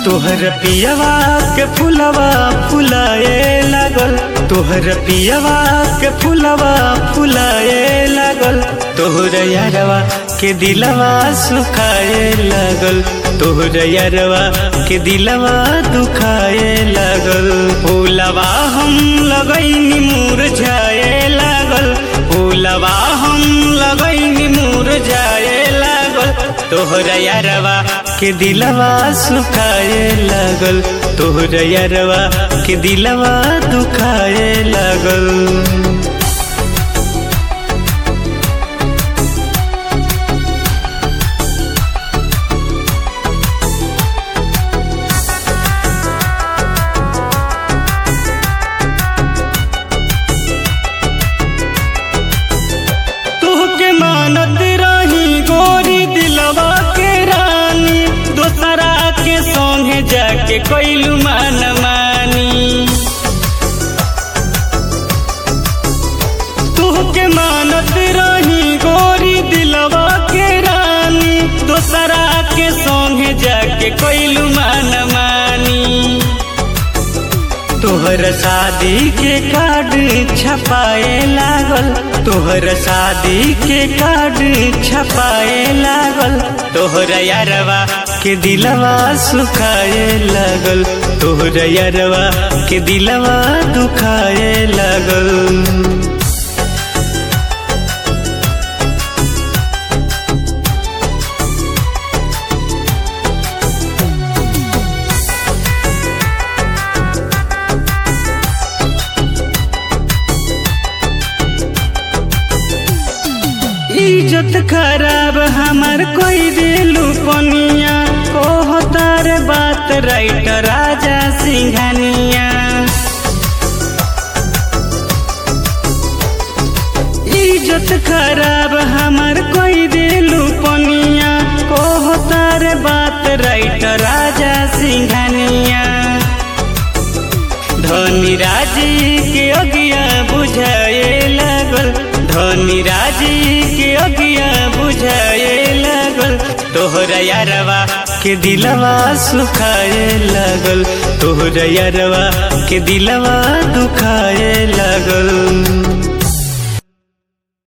तोहर पियवा के फुलवा फुलाए लागल, तोहर पियवा के फुलवा फुलाए लागल, तोहर यारवा के दिलवा सुखाए लागल, तोहर यारवा के दिलवा दुखाए लागल। फूलवा हम लगैनी मुरझाए लागल, फूलवा हम लगैनी मुरझाए लागल, तोहर यारवा के दिलवा सुखाए लागल, तोहर यारवा के दिलवा दुखाए लागल। तोहके मानत रही गोरी दिलवा के रानी, दोसरा के संगे जाके कैलू मान मानी। तोहके मानत रही गोरी दिलवा के रानी, दोसरा के संगे जाके कैलू मान मानी। तोहर शादी के कार्ड छपाए लागल, तोहर शादी के कार्ड छपाए लागल, तोहर यारवा के दिलवा सुखाए लागल, तोहर यारवा के दिलवा दुखाए लागल। इज्जत खराब हमार कोई दिलू पनिया, कहतार बात राइट राजा सिंघानिया। इज्जत खराब हमार कोई दिलू पनिया, कहतार बात राइट राजा सिंघानिया। धनी राजी के अगिया बुझाए लागल, धनी राजी के अगिया बुझाए लागल, तोहर यारवा के दिलवा सुखाए लागल, तोहर यारवा के दिलवा दुखाए लागल।